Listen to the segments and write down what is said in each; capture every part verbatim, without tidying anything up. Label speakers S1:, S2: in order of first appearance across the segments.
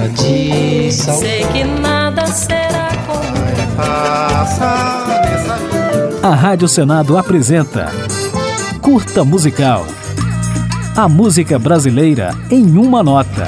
S1: de sal.
S2: Sei que nada será como
S3: passa nessa vida.
S4: A Rádio Senado apresenta Curta Musical. A música brasileira em uma nota.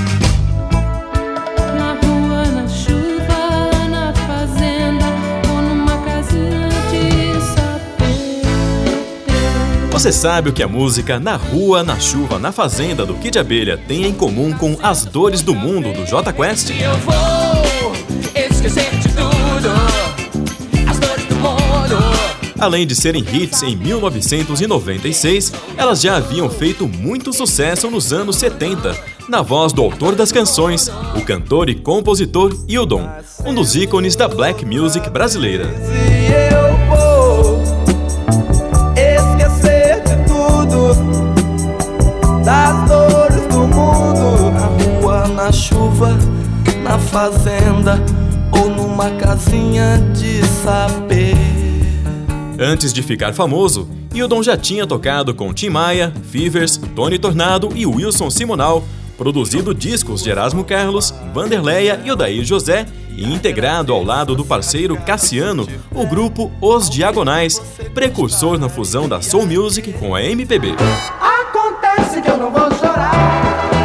S2: na rua, na chuva, na fazenda ou numa casinha de sapê.
S5: Você sabe o que a música Na Rua, na Chuva, na Fazenda do Kid Abelha tem em comum com As Dores do Mundo do Jota Quest?
S6: Eu vou esquecer de tudo, as dores do mundo.
S5: Além de serem hits em mil novecentos e noventa e seis, elas já haviam feito muito sucesso nos anos setenta, na voz do autor das canções, o cantor e compositor Hildon, um dos ícones da black music brasileira.
S3: E eu vou esquecer de tudo, das dores do mundo. Na rua, na chuva, na fazenda ou numa casinha de sapê.
S5: Antes de ficar famoso, Hildon já tinha tocado com Tim Maia, Fivers, Tony Tornado e Wilson Simonal, produzido discos de Erasmo Carlos, Vanderleia e Odair José e integrado ao lado do parceiro Cassiano, o grupo Os Diagonais, precursor na fusão da Soul Music com a M P B.
S3: Acontece que eu não vou chorar.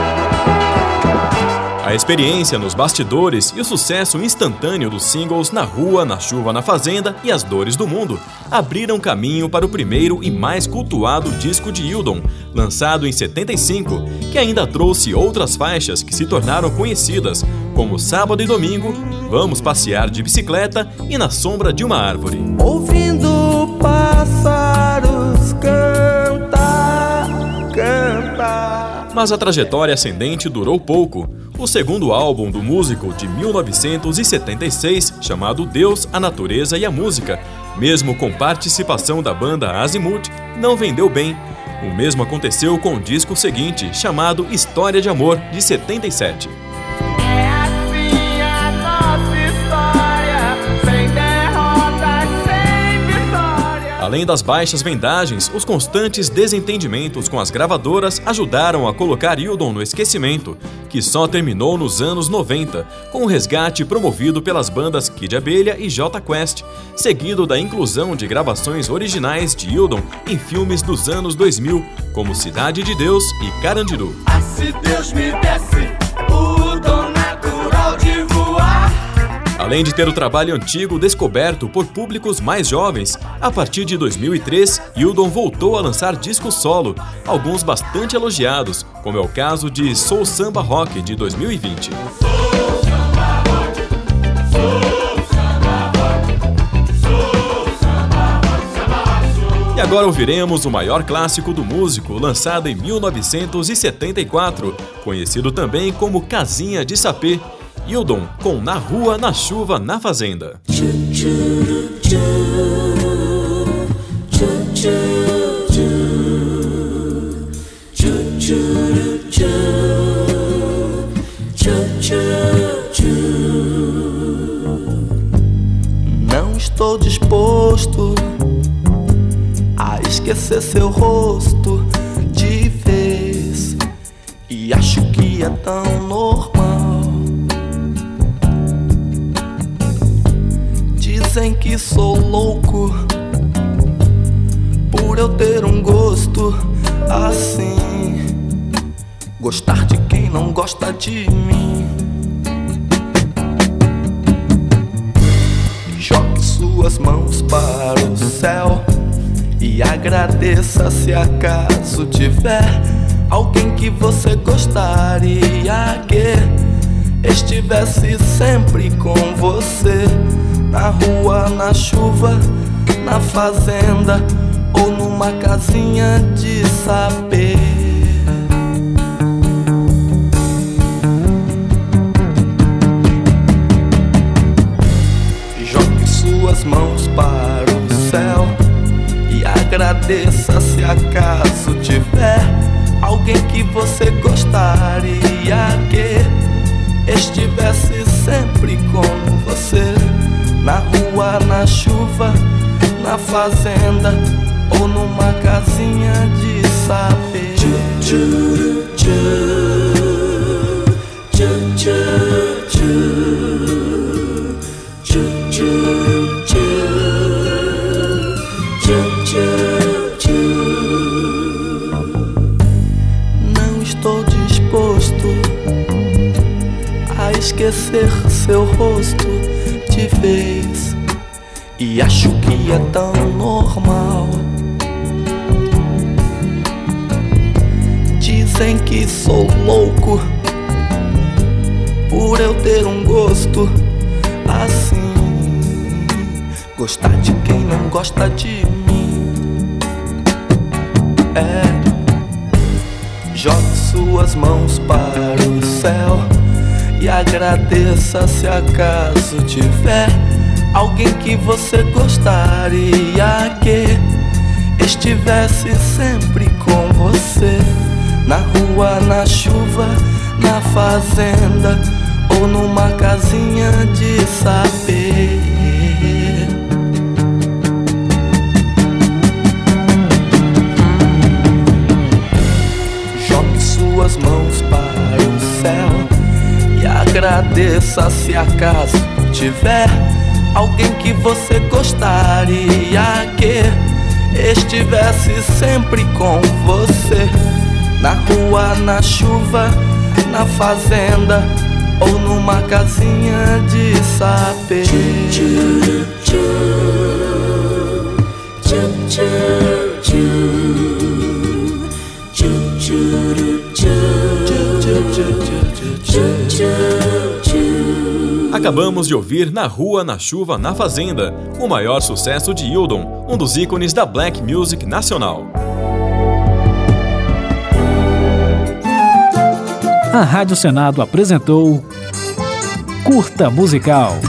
S5: A experiência nos bastidores e o sucesso instantâneo dos singles Na Rua, na Chuva, na Fazenda e As Dores do Mundo abriram caminho para o primeiro e mais cultuado disco de Hildon, lançado em setenta e cinco, que ainda trouxe outras faixas que se tornaram conhecidas, como Sábado e Domingo, Vamos Passear de Bicicleta e Na Sombra de uma Árvore.
S3: Ouvindo pássaros cantar, cantar.
S5: Mas a trajetória ascendente durou pouco. O segundo álbum do músico, de mil novecentos e setenta e seis, chamado Deus, a Natureza e a Música, mesmo com participação da banda Azimuth, não vendeu bem. O mesmo aconteceu com o disco seguinte, chamado História de Amor, de setenta e sete.
S3: É assim a nossa história, sem derrotas, sem vitória.
S5: Além das baixas vendagens, os constantes desentendimentos com as gravadoras ajudaram a colocar Hildon no esquecimento, que só terminou nos anos noventa, com o resgate promovido pelas bandas Kid Abelha e Jota Quest, seguido da inclusão de gravações originais de Hildon em filmes dos anos dois mil, como Cidade de Deus e Carandiru.
S3: Ah, se Deus me desse o dom natural de voar.
S5: Além de ter o trabalho antigo descoberto por públicos mais jovens, a partir de dois mil e três, Hildon voltou a lançar discos solo, alguns bastante elogiados, como é o caso de Soul Samba Rock, de dois mil e vinte. E agora ouviremos o maior clássico do músico, lançado em mil novecentos e setenta e quatro, conhecido também como Casinha de Sapê, Hildon com Na Rua, na Chuva, na Fazenda.
S3: Não estou disposto a esquecer seu rosto de vez, e acho que é tão normal. Dizem que sou louco por eu ter um gosto assim, gostar de quem não gosta de mim. Jogue suas mãos para o céu e agradeça se acaso tiver alguém que você gostaria que estivesse sempre com você. Na rua, na chuva, na fazenda ou numa casinha de sapê. Jogue suas mãos para o céu e agradeça se acaso tiver alguém que você gostaria que estivesse sempre com você. Na rua, na chuva, na fazenda ou numa casinha de sapê. Tchu, tchu, tchu, tchu, tchu. estou disposto a esquecer seu rosto de vez, e acho que é tão normal. Dizem que sou louco por eu ter um gosto assim, gostar de quem não gosta de mim. É, jogue suas mãos para o céu e agradeça se acaso tiver alguém que você gostaria que estivesse sempre com você, na rua, na chuva, na fazenda ou numa casinha de saber. Jogue suas mãos para o céu e agradeça se acaso tiver alguém que você gostaria que estivesse sempre com você, na rua, na chuva, na fazenda ou numa casinha de saber.
S5: Acabamos de ouvir Na Rua, na Chuva, na Fazenda, o maior sucesso de Hildon, um dos ícones da Black Music nacional.
S4: A Rádio Senado apresentou Curta Musical.